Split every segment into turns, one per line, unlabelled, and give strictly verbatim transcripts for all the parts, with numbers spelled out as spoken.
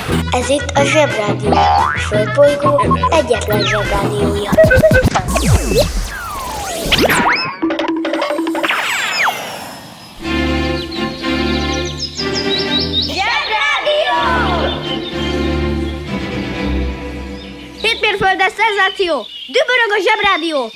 Ez itt a Zsebrádió, a Földbolygó egyetlen Zsebrádiója.
Zsebrádió! Hétmérföldes szenzáció! Dübörög a Zsebrádió!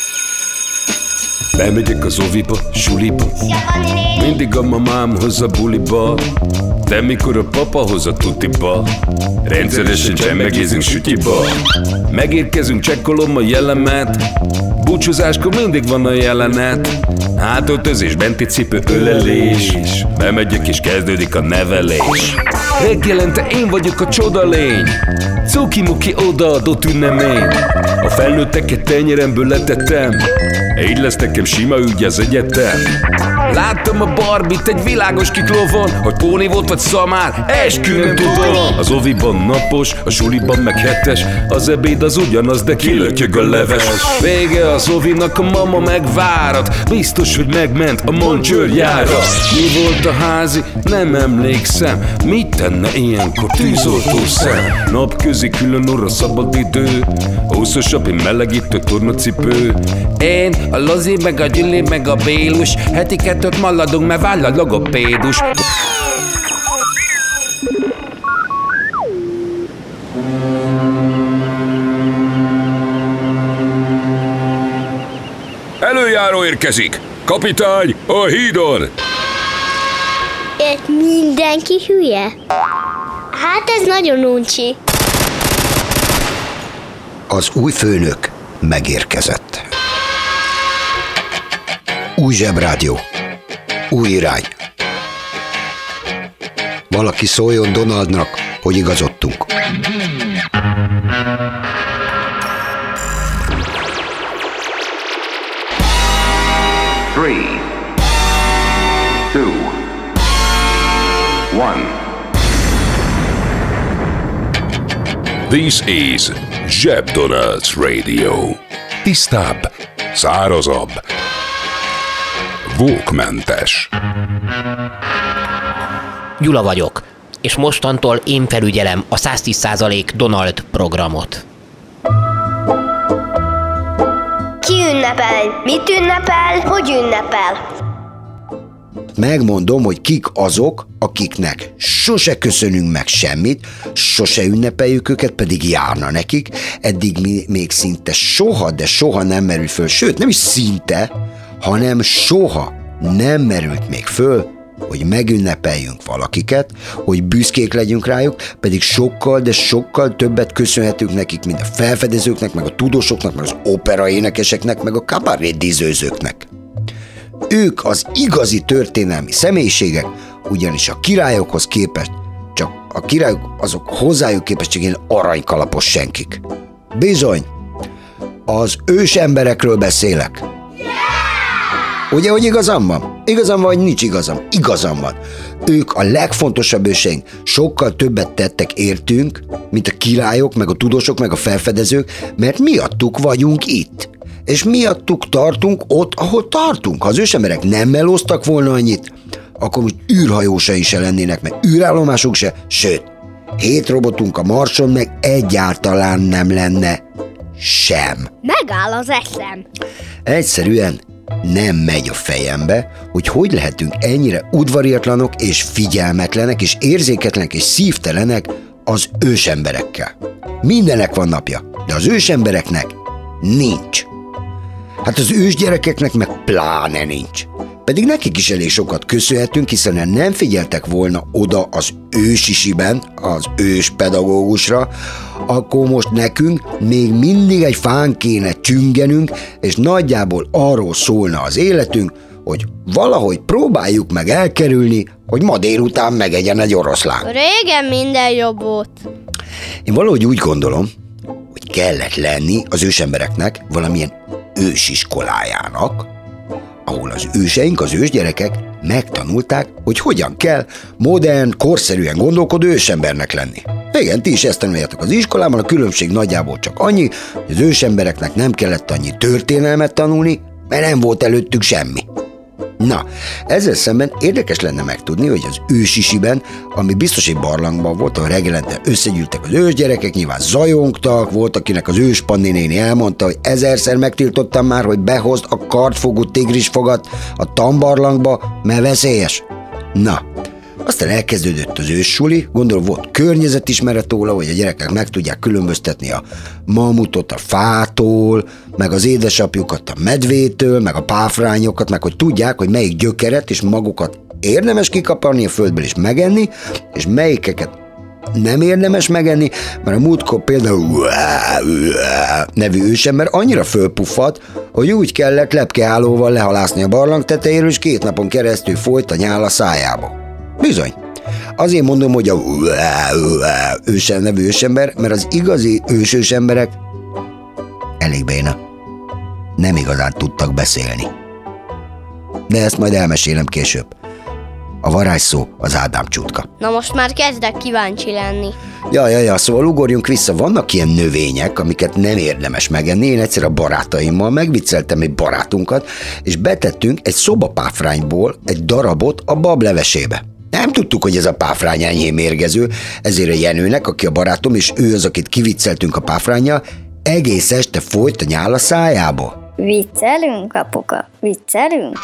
Bemegyek az oviba, suliba, mindig a mamám hoz a buliba, de mikor a papa hoz a tutiba, rendszeresen csemmegézünk sütyiba. Megérkezünk, csekkolom a jellemet, búcsúzáskor mindig van a jelenet. Hátöltözés, benti cipő, ölelés, bemegyek és kezdődik a nevelés. Reggelente én vagyok a csoda lény, cuki-muki odaadott ünnemény. A felnőtteket tenyeremből letettem, így lesz nekem sima ügy az egyetem. Láttam a Barbit egy világos kiklovon, hogy póni volt vagy szamár, eskü nem tudom. Az oviban napos, a suliban meg hetes, az ebéd az ugyanaz, de kilötyög a leves. Vége az ovinak, a mama megvárat, biztos, hogy megment a mancsőrjára. Mi volt a házi? Nem emlékszem, mit tenne ilyenkor tűzoltó szem? Napközi külön orra szabad idő, húszosabb, én melegítő tornacipő. Én, a Lozi, meg a Gyüli, meg a Bélus, heti kettőt maladunk, mert váll a logopédus. Előjáró érkezik! Kapitány, a hídon!
Itt mindenki hülye? Hát ez nagyon uncsi.
Az új főnök megérkezett. Új Zsebrádió. Új irány. Valaki szóljon Donaldnak, hogy igazodtunk.
Three, two, one.
This is Zseb Donald's Radio. Tisztább, szárazabb, vókmentes.
Gyula vagyok, és mostantól én felügyelem a száz tíz százalék Donald programot.
Ki ünnepel? Mit ünnepel? Hogy ünnepel?
Megmondom, hogy kik azok, akiknek sose köszönünk meg semmit, sose ünnepeljük őket, pedig járna nekik. Eddig mi, még szinte soha, de soha nem merült föl, sőt nem is szinte, hanem soha nem merült még föl, hogy megünnepeljünk valakiket, hogy büszkék legyünk rájuk, pedig sokkal, de sokkal többet köszönhetünk nekik, mint a felfedezőknek, meg a tudósoknak, meg az operaénekeseknek, meg a kabarédizőzőknek. Ők az igazi történelmi személyiségek, ugyanis a királyokhoz képest, csak a királyok azok hozzájuk képest csak ilyen aranykalapos senkik. Bizony, az ős emberekről beszélek. Ugye, hogy igazam van? Igazam van, vagy nincs igazam? Igazam van. Ők a legfontosabb őseink. Sokkal többet tettek értünk, mint a királyok, meg a tudósok, meg a felfedezők, mert miattuk vagyunk itt. És miattuk tartunk ott, ahol tartunk. Ha az ősemberek nem melóztak volna annyit, akkor most űrhajósai se lennének, meg űrállomásuk se, sőt, hét robotunk a Marson meg egyáltalán nem lenne sem.
Megáll az eszem.
Egyszerűen nem megy a fejembe, hogy hogy lehetünk ennyire udvariatlanok és figyelmetlenek és érzéketlenek és szívtelenek az ősemberekkel. Mindenek van napja, de az ősembereknek nincs. Hát az ősgyerekeknek meg pláne nincs. Pedig nekik is elég sokat köszönhetünk, hiszen nem figyeltek volna oda az ősisiben, az ős pedagógusra, akkor most nekünk még mindig egy fán kéne csüngenünk, és nagyjából arról szólna az életünk, hogy valahogy próbáljuk meg elkerülni, hogy ma délután megegyen egy oroszlán.
Régen minden jobb volt.
Én valahogy úgy gondolom, hogy kellett lenni az ősembereknek valamilyen ősiskolájának, ahol az őseink, az ősgyerekek megtanulták, hogy hogyan kell modern, korszerűen gondolkodó ősembernek lenni. Igen, ti is ezt tanuljátok az iskolában, a különbség nagyjából csak annyi, hogy az ősembereknek nem kellett annyi történelmet tanulni, mert nem volt előttük semmi. Na, ezzel szemben érdekes lenne megtudni, hogy az ősisiben, ami biztos egy barlangban volt, ahol reggelente összegyűltek az ősgyerekek, nyilván zajongtak, volt, akinek az ős Panni néni elmondta, hogy ezerszer megtiltottam már, hogy behozd a kardfogú tigrisfogat a tambarlangba, mert veszélyes. Na, aztán elkezdődött az őssuli, gondolom volt környezetismeret róla, hogy a gyerekek meg tudják különböztetni a mamutot a fától, meg az édesapjukat a medvétől, meg a páfrányokat, meg hogy tudják, hogy melyik gyökeret és magukat érdemes kikaparni a földből és megenni, és melyikeket nem érdemes megenni, mert a múltkor például nevű ősember annyira fölpuffadt, hogy úgy kellett lepkehálóval lehalászni a barlang tetejéről, és két napon keresztül folyt a nyál a szájába. Bizony. Azért mondom, hogy a ősem nevű ősember, mert az igazi ősős emberek elég béna. Nem igazán tudtak beszélni. De ezt majd elmesélem később. A varázsszó az Ádám csutka.
Na most már kezdek kíváncsi lenni.
Ja, ja, ja, szóval ugorjunk vissza. Vannak ilyen növények, amiket nem érdemes megenni. Én egyszer a barátaimmal megvicceltem egy barátunkat, és betettünk egy szobapáfrányból egy darabot a bablevesébe. Nem tudtuk, hogy ez a páfrány enyhén mérgező, ezért a Jenőnek, aki a barátom, és ő az, akit kivicceltünk a páfránnyal, egész este folyt a nyál a szájába.
Viccelünk, apuka, viccelünk?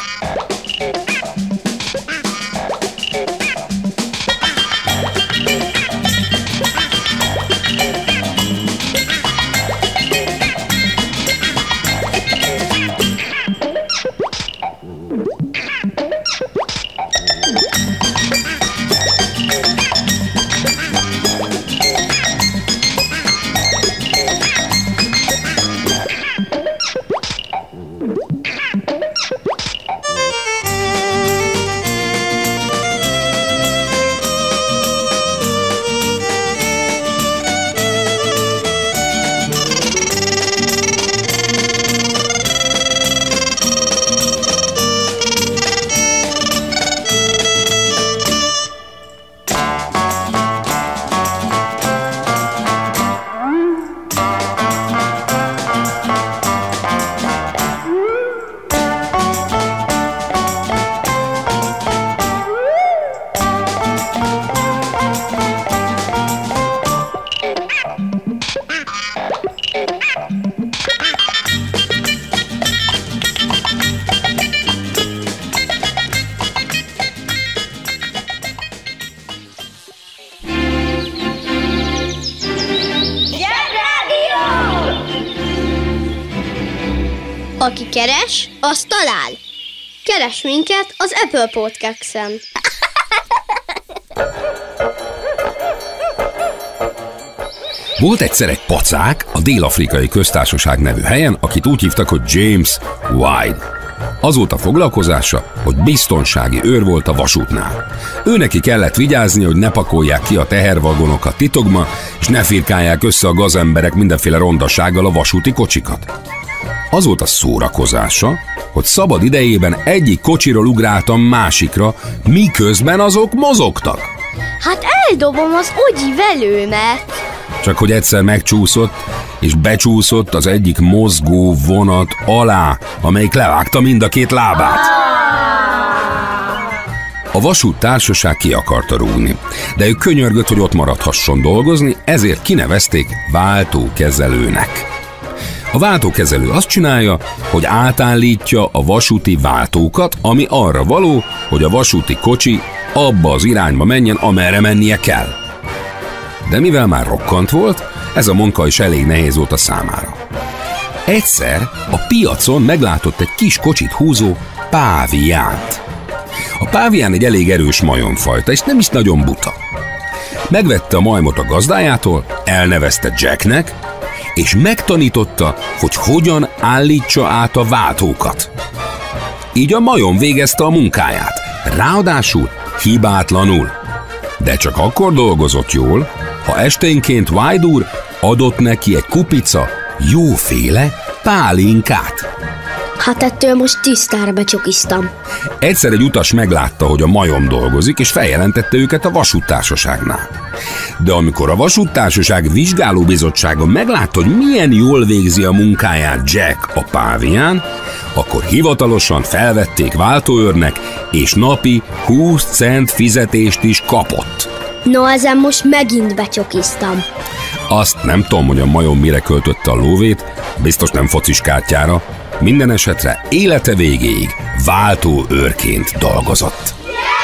Aki keres, az talál. Keres minket az Apple Podcast-en.
Volt egyszer egy pacák a Dél-Afrikai Köztársaság nevű helyen, akit úgy hívtak, hogy James White. Az volt a foglalkozása, hogy biztonsági őr volt a vasútnál. Ő neki kellett vigyázni, hogy ne pakolják ki a tehervagonokat titokba, és ne firkálják össze a gazemberek mindenféle rondasággal a vasúti kocsikat. Az volt a szórakozása, hogy szabad idejében egyik kocsiról ugráltam másikra, miközben azok mozogtak.
Hát eldobom az ogyi velőmet.
Csak hogy egyszer megcsúszott, és becsúszott az egyik mozgó vonat alá, amelyik levágta mind a két lábát. A vasúttársaság ki akarta rúgni, de ő könyörgött, hogy ott maradhasson dolgozni, ezért kinevezték váltókezelőnek. A váltókezelő azt csinálja, hogy átállítja a vasúti váltókat, ami arra való, hogy a vasúti kocsi abba az irányba menjen, amerre mennie kell. De mivel már rokkant volt, ez a munka is elég nehéz volt a számára. Egyszer a piacon meglátott egy kis kocsit húzó páviánt. A pávián egy elég erős majomfajta, és nem is nagyon buta. Megvette a majmot a gazdájától, elnevezte Jacknek, és megtanította, hogy hogyan állítsa át a váltókat. Így a majom végezte a munkáját, ráadásul hibátlanul. De csak akkor dolgozott jól, ha esténként White úr adott neki egy kupica jóféle pálinkát.
Hát ettől most tisztára becsokiztam.
Egyszer egy utas meglátta, hogy a majom dolgozik, és feljelentette őket a vasúttársaságnál. De amikor a vasúttársaság vizsgálóbizottsága meglátta, hogy milyen jól végzi a munkáját Jack a pávián, akkor hivatalosan felvették váltóőrnek, és napi húsz cent fizetést is kapott.
No, ezen most megint becsokiztam.
Azt nem tudom, hogy a majom mire költötte a lóvét, biztos nem focis kártyára. Minden esetre élete végéig váltóőrként dolgozott.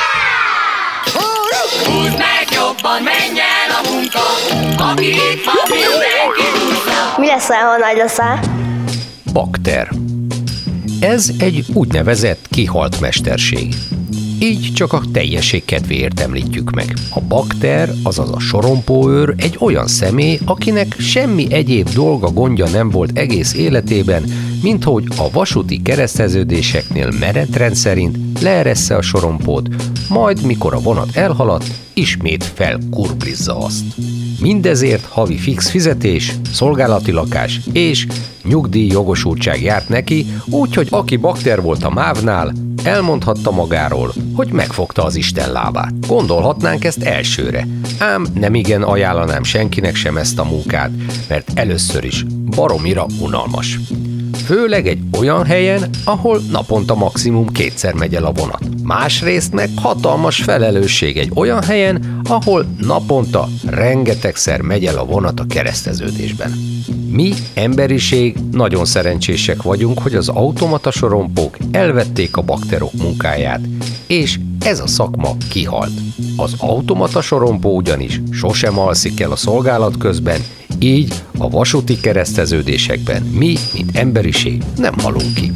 Húzd meg jobban, menj el a munka, aki itt van, mindenki húzza.
Mi leszel, ha nagy leszel?
Bakter. Ez egy úgynevezett kihalt mesterség. Így csak a teljesség kedvéért említjük meg. A bakter, azaz a sorompóőr egy olyan személy, akinek semmi egyéb dolga, gondja nem volt egész életében, mint hogy a vasúti kereszteződéseknél menetrend szerint leeressze a sorompót, majd mikor a vonat elhaladt, ismét felkurblizza azt. Mindezért havi fix fizetés, szolgálati lakás és nyugdíj jogosultság járt neki, úgyhogy aki bakter volt a mávnál, elmondhatta magáról, hogy megfogta az Isten lábát. Gondolhatnánk ezt elsőre, ám nemigen ajánlanám senkinek sem ezt a munkát, mert először is baromira unalmas. Főleg egy olyan helyen, ahol naponta maximum kétszer megy el a vonat. Másrészt meg hatalmas felelősség egy olyan helyen, ahol naponta rengetegszer megy el a vonat a kereszteződésben. Mi, emberiség, nagyon szerencsések vagyunk, hogy az automata sorompók elvették a bakterok munkáját, és ez a szakma kihalt. Az automata sorompó ugyanis sosem alszik el a szolgálat közben, így a vasúti kereszteződésekben mi, mint emberiség, nem halunk ki.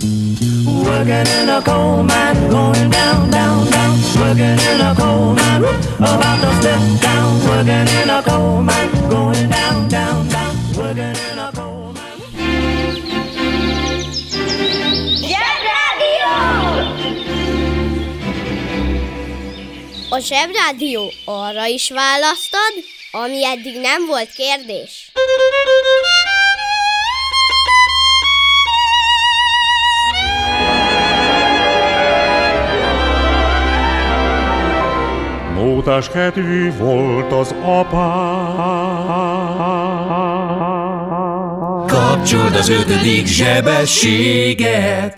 A Zsebrádió arra is választad, ami eddig nem volt kérdés.
Mótás kedvű volt az apám.
Kapcsold az ötödik zsebességet.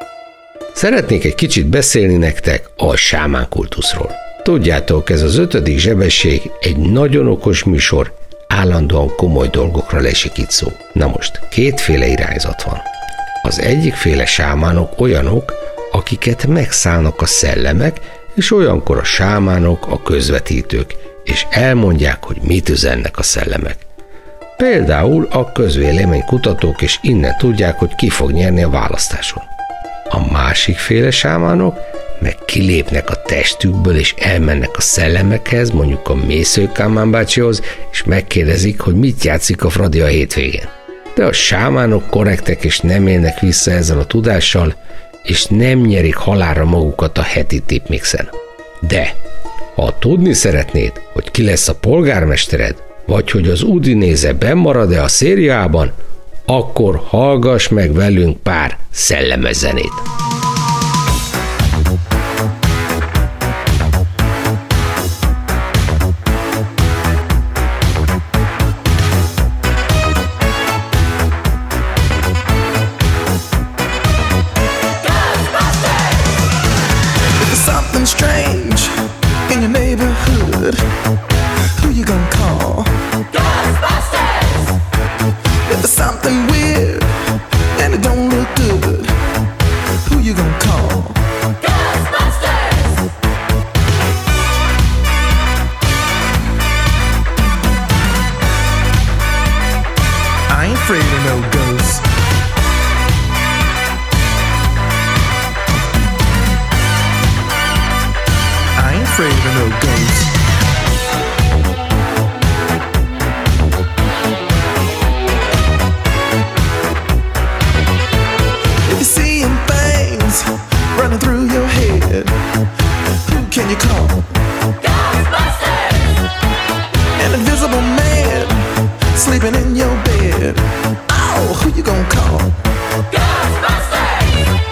Szeretnék egy kicsit beszélni nektek a sámán kultuszról. Tudjátok, ez az ötödik zsebesség egy nagyon okos műsor, állandóan komoly dolgokra lesik itt szó. Na most, kétféle irányzat van. Az egyikféle sámánok olyanok, akiket megszállnak a szellemek, és olyankor a sámánok a közvetítők, és elmondják, hogy mit üzennek a szellemek. Például a közvéleménykutatók is innen tudják, hogy ki fog nyerni a választáson. A másikféle sámánok meg kilépnek a testükből, és elmennek a szellemekhez, mondjuk a Mésző Kálmán bácsihoz, és megkérdezik, hogy mit játszik a Fradi a hétvégén. De a sámánok korrektek, és nem élnek vissza ezzel a tudással, és nem nyerik halálra magukat a heti tipmixen. De, ha tudni szeretnéd, hogy ki lesz a polgármestered, vagy hogy az Udinese benn marad-e a szériában, akkor hallgass meg velünk pár szellemes zenét.
Sleeping in your bed. Oh, who you gonna call? Ghostbusters!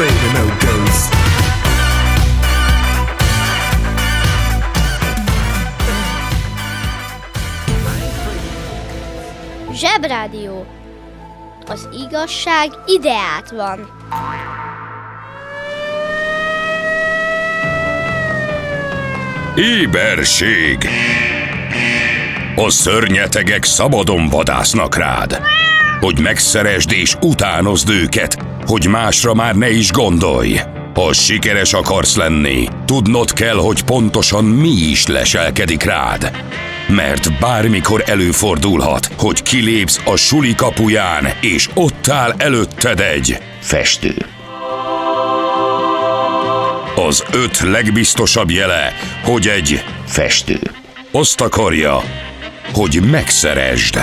afraid of no ghosts.
Zsebrádió. Az igazság ideát van.
Éberség! A szörnyetegek szabadon vadásznak rád, hogy megszeresd és utánozd őket, hogy másra már ne is gondolj. Ha sikeres akarsz lenni, tudnod kell, hogy pontosan mi is leselkedik rád. Mert bármikor előfordulhat, hogy kilépsz a suli kapuján, és ott áll előtted egy
festő.
Az öt legbiztosabb jele, hogy egy
festő
azt akarja, hogy megszeresd.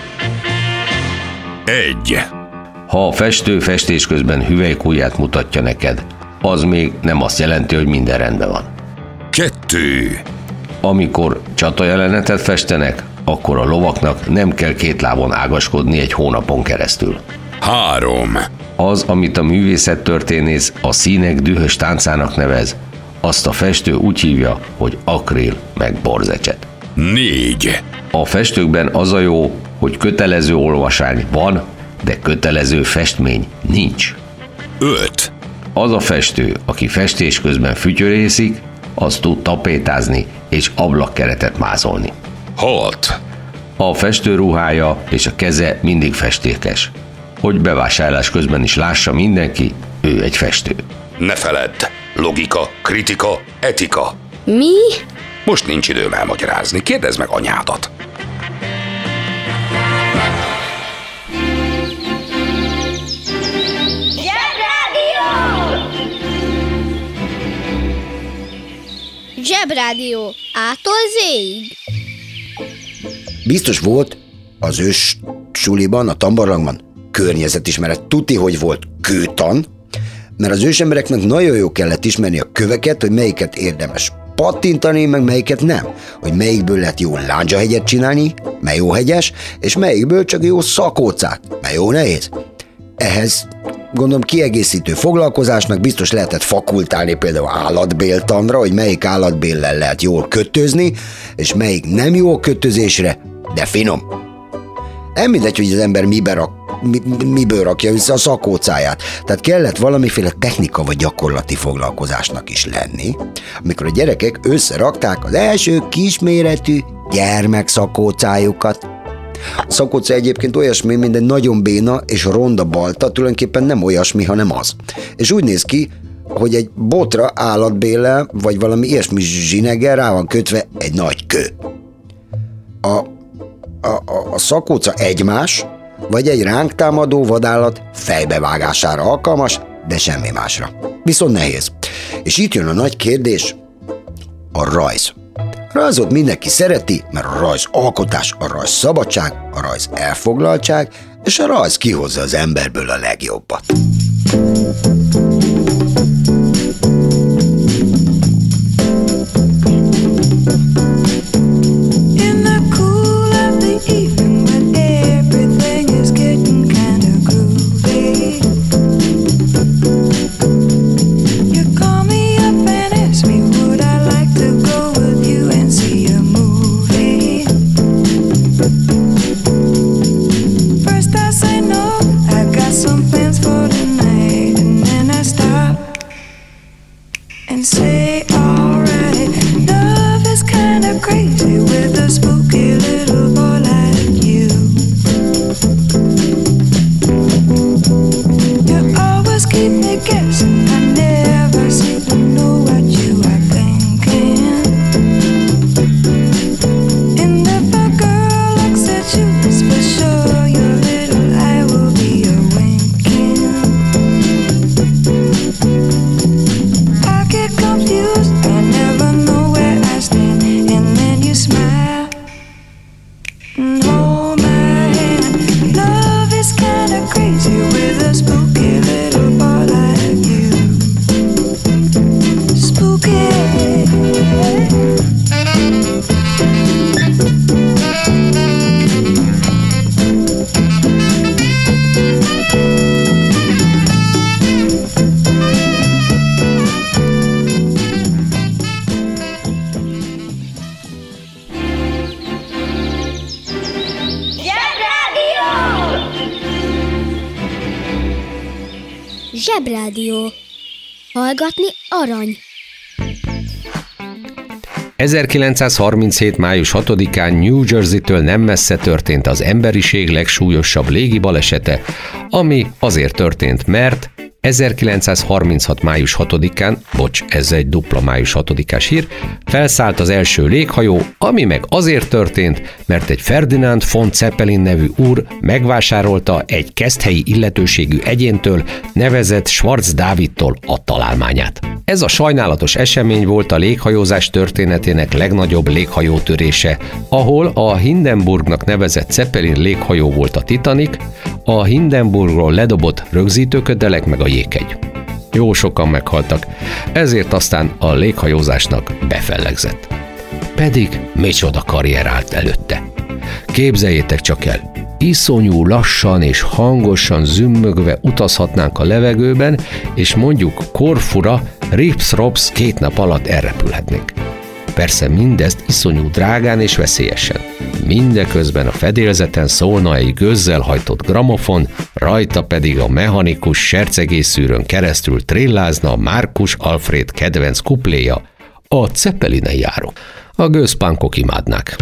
Egy.
Ha a festő festés közben hüvelykujját mutatja neked, az még nem azt jelenti, hogy minden rendben van.
Kettő.
Amikor csatajelenetet festenek, akkor a lovaknak nem kell két lábon ágaskodni egy hónapon keresztül.
Három.
Az, amit a művészettörténész a színek dühös táncának nevez, azt a festő úgy hívja, hogy akril meg borzecset.
Négy.
A festőkben az a jó, hogy kötelező olvasány van, de kötelező festmény nincs.
Öt.
Az a festő, aki festés közben fütyörészik, az tud tapétázni és ablakkeretet mázolni.
Hat.
A festő ruhája és a keze mindig festékes. Hogy bevásárlás közben is lássa mindenki, ő egy festő.
Ne feledd, logika, kritika, etika.
Mi?
Most nincs időm elmagyarázni, kérdezd meg anyádat.
Zsebrádió. Ától zéig.
Biztos volt az ős suliban, a tanbarlangban környezetismeret. Tuti, hogy volt kőtan, mert az ősembereknek nagyon jó kellett ismerni a köveket, hogy melyiket érdemes pattintani, meg melyiket nem. Hogy melyikből lehet jó lándzsahegyet csinálni, mely jó hegyes, és melyikből csak jó szakócát, mely jó nehéz. Ehhez gondolom kiegészítő foglalkozásnak biztos lehetett fakultálni például állatbéltanra, hogy melyik állatbéllel lehet jól kötözni, és melyik nem jó kötözésre, de finom. Nem mindegy, hogy az ember mibe rak, mi, miből rakja vissza a szakócáját. Tehát kellett valamiféle technika vagy gyakorlati foglalkozásnak is lenni, amikor a gyerekek összerakták az első kisméretű gyermekszakócájukat. A szakóca egyébként olyasmi, mint egy nagyon béna és ronda balta, tulajdonképpen nem olyasmi, hanem az. És úgy néz ki, hogy egy botra állatbéllel, vagy valami ilyesmi zsineggel rá van kötve egy nagy kő. A, a, a, a szakóca egymás, vagy egy ránk támadó vadállat fejbevágására alkalmas, de semmi másra. Viszont nehéz. És itt jön a nagy kérdés, a rajz. A rajzot mindenki szereti, mert a rajz alkotás, a rajz szabadság, a rajz elfoglaltság, és a rajz kihozza az emberből a legjobbat.
Some plans for tonight, and then I
Zsebrádió. Hallgatni arany.
ezerkilencszázharminchét. május hatodikán New Jersey-től nem messze történt az emberiség legsúlyosabb légi balesete, ami azért történt, mert ezerkilencszázharminchat. május hatodikán, bocs, ez egy dupla május hatodikás hír, felszállt az első léghajó, ami meg azért történt, mert egy Ferdinand von Zeppelin nevű úr megvásárolta egy keszthelyi illetőségű egyéntől, nevezett Schwarz Dávidtól a találmányát. Ez a sajnálatos esemény volt a léghajózás történetének legnagyobb léghajótörése, ahol a Hindenburgnak nevezett Zeppelin léghajó volt a Titanic, a Hindenburgról ledobott rögzítőködelek meg a jéghegy. Jó sokan meghaltak, ezért aztán a léghajózásnak befellegzett. Pedig micsoda karrier állt előtte. Képzeljétek csak el, iszonyú lassan és hangosan zümmögve utazhatnánk a levegőben, és mondjuk Korfura rips-rops két nap alatt elrepülhetnénk. Persze mindezt iszonyú drágán és veszélyesen. Mindeközben a fedélzeten szólna egy gőzzel hajtott gramofon, rajta pedig a mechanikus sercegészszűrőn keresztül trillázna a Markus Alfred kedvenc kupléja, a Zeppelinen járok. A gőzpánkok imádnák.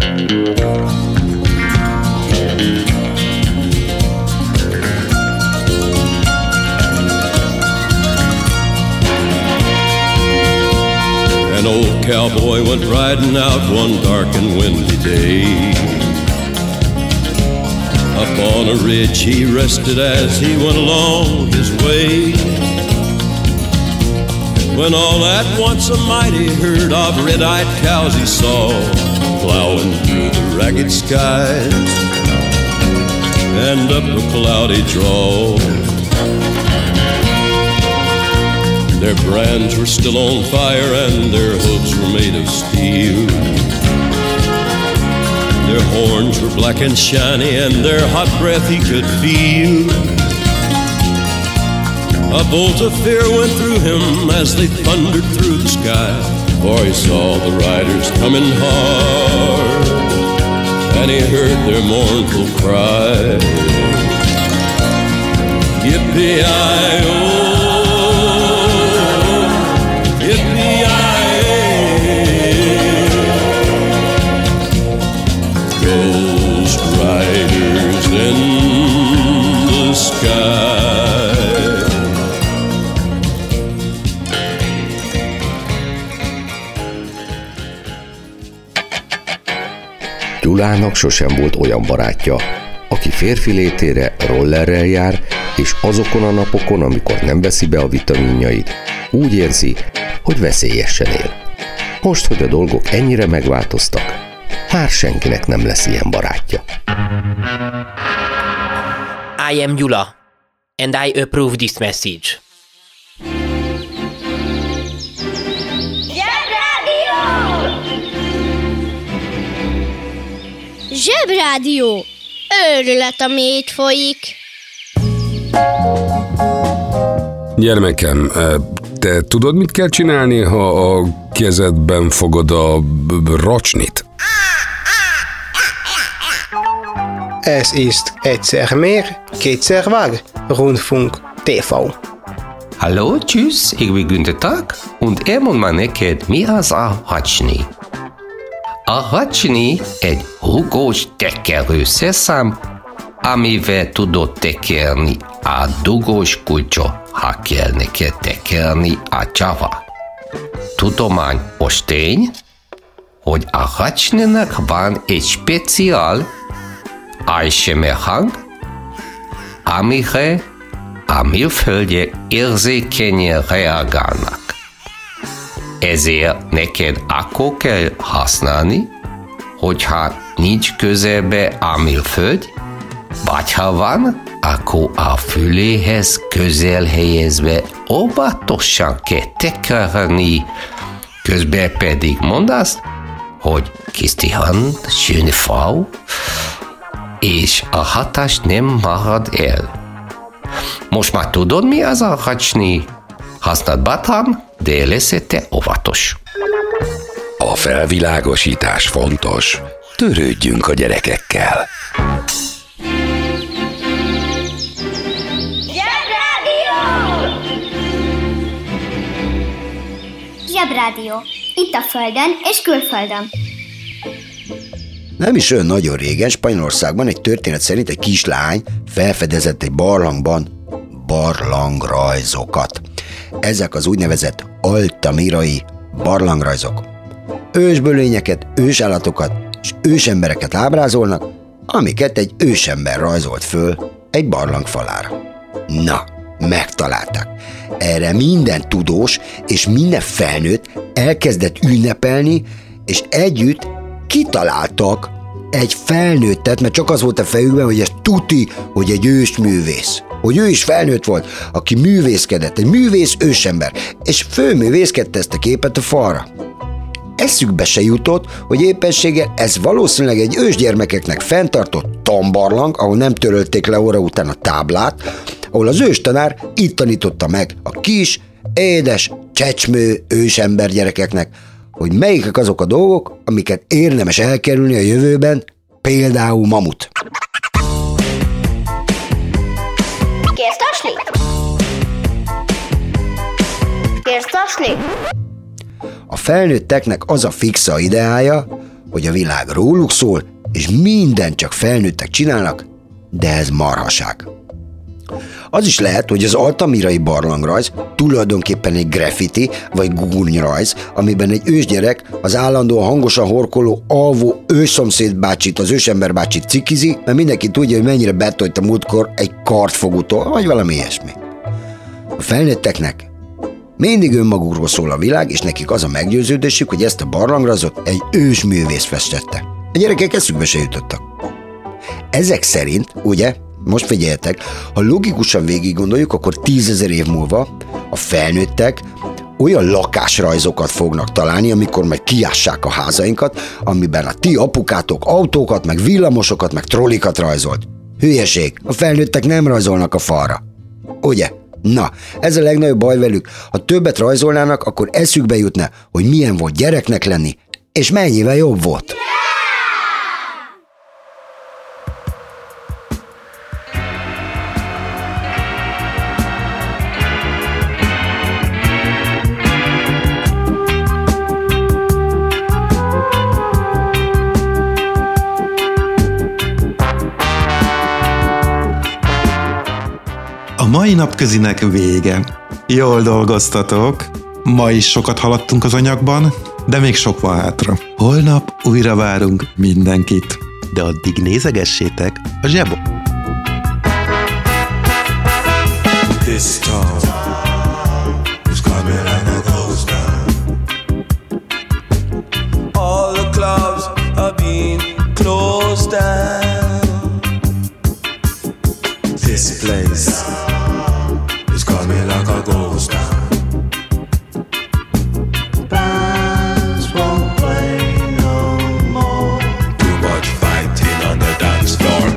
An old cowboy went riding out one dark and windy day. Up on a ridge he rested as he went along his way. When all at once a mighty herd of red-eyed cows he saw plowing through the ragged skies and up a cloudy draw. Their brands were still on fire and their hooves were made of steel. Their horns were black and shiny and their hot breath he could feel. A bolt of fear went through him as they thundered through the sky, for he saw the riders coming hard and he heard their mournful cry. Yippee-i-oh, Ghost riders in the sky.
Gyulának sosem volt olyan barátja, aki férfi létére rollerrel jár, és azokon a napokon, amikor nem veszi be a vitaminjait, úgy érzi, hogy veszélyesen él. Most, hogy a dolgok ennyire megváltoztak, már senkinek nem lesz ilyen barátja.
I am Gyula, and I approve this message.
Zsebrádió! Zsebrádió! Őrület, ami itt folyik.
Gyermekem, te tudod, mit kell csinálni, ha a kezedben fogod a racsnit?
Ez ist egyszer mehr, kétszer vág, Rundfunk té vé.
Hallo, tschüss, ich bin Günther Tag, und elmond már neked, mi az a hacsni. A hacsni egy rugós tekerő szeszám, amivel tudod tekerni a dugós kulcsot, ha kell neked tekerni a csava. Tudományos tény, hogy a hacsninak van egy speciál á es em er hang, amire a mérföldjek érzékenyen reagálnak. Ezért neked akkor kell használni, hogyha nincs közelbe a mérföld, vagy ha van, akkor a füléhez közel helyezve óvatosan kell tekerni, közben pedig mondd azt, hogy kiss die Hand, schöne Frau, és a hatás nem marad el. Most már tudod, mi az a hacsni? Használd bátran, de leszete óvatos.
A felvilágosítás fontos. Törődjünk a gyerekekkel.
Zsebrádió!
Zsebrádió. Itt a Földön és külföldön.
Nem is olyan nagyon régen Spanyolországban egy történet szerint egy kislány felfedezett egy barlangban barlangrajzokat. Ezek az úgynevezett altamirai barlangrajzok. Ősbölényeket, ősállatokat és ősembereket ábrázolnak, amiket egy ősember rajzolt föl egy barlang falára. Na, megtalálták. Erre minden tudós és minden felnőtt elkezdett ünnepelni, és együtt kitaláltak egy felnőttet, mert csak az volt a fejükben, hogy ez tuti, hogy egy ősművész. Hogy ő is felnőtt volt, aki művészkedett, egy művész ősember, és fölművészkedte ezt a képet a falra. Eszükbe se jutott, hogy éppenséggel ez valószínűleg egy ősgyermekeknek fenntartott tanbarlang, ahol nem törölték le óra után a táblát, ahol az őstanár itt tanította meg a kis, édes, csecsmő ősember gyerekeknek, hogy melyikek azok a dolgok, amiket érdemes elkerülni a jövőben, például mamut.
Kérsz tasni? Kérsz tasni?
A felnőtteknek az a fixa ideája, hogy a világ róluk szól, és mindent csak felnőttek csinálnak, de ez marhaság. Az is lehet, hogy az altamirai barlangrajz tulajdonképpen egy graffiti vagy gúnyrajz, amiben egy ősgyerek az állandóan hangosan horkoló alvó ősszomszéd bácsit, az ősember bácsit cikizi, mert mindenki tudja, hogy mennyire betojt a múltkor egy kardfogútól, vagy valami ilyesmi. A felnőtteknek mindig önmagukról szól a világ, és nekik az a meggyőződésük, hogy ezt a barlangrajzot egy ősművész festette. A gyerekek eszükbe se jutottak. Ezek szerint, ugye, most figyeljetek, ha logikusan végig gondoljuk, akkor tízezer év múlva a felnőttek olyan lakásrajzokat fognak találni, amikor majd kiássák a házainkat, amiben a ti apukátok autókat, meg villamosokat, meg trollikat rajzolt. Hülyeség, a felnőttek nem rajzolnak a falra. Ugye? Na, ez a legnagyobb baj velük. Ha többet rajzolnának, akkor eszükbe jutna, hogy milyen volt gyereknek lenni, és mennyivel jobb volt.
A mai napközinek vége. Jól dolgoztatok. Ma is sokat haladtunk az anyagban, de még sok van hátra. Holnap újra várunk mindenkit. De addig nézegessétek a zsebot. This town is coming like a ghost town. All the clubs are being closed down. This place is coming like a ghost town. Bands won't play no more. Too much fighting on the dance floor.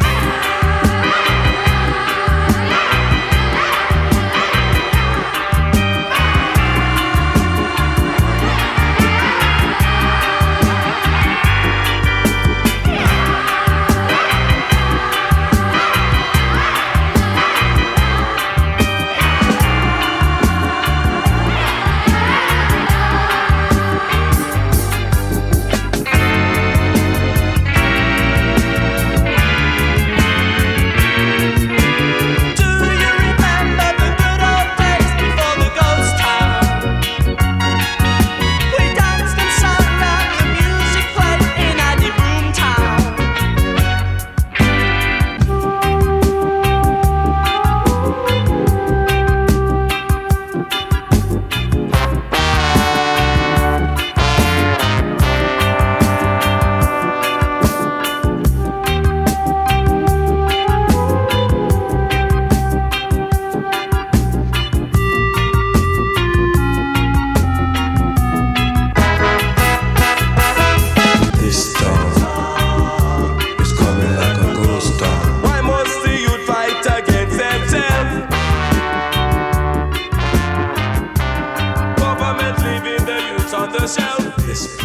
On the shelf. This